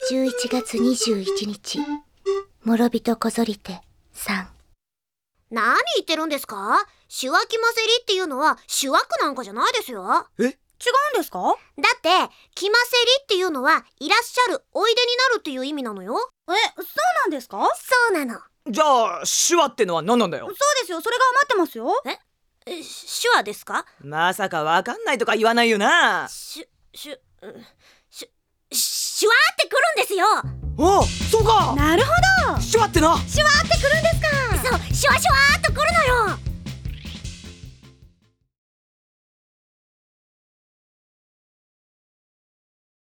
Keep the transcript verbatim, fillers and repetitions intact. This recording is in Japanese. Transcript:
じゅういちがつにじゅういちにち、諸人こぞりてさん。 何言ってるんですか？手話きませりっていうのは手話句なんかじゃないですよ。 え、違うんですか？ だってきませりっていうのはいらっしゃる、おいでになるっていう意味なのよ。 え、そうなんですか？ そうなの。 じゃあ手話ってのは何なんだよ。 そうですよ、それが余ってますよ。 ええ手話ですか？ まさかわかんないとか言わないよな。 ししゅし手話ってくるんですよ。 おう、そうか。 なるほど、 手話ってな。 手話ってくるんですか。 そう、シュワシュワって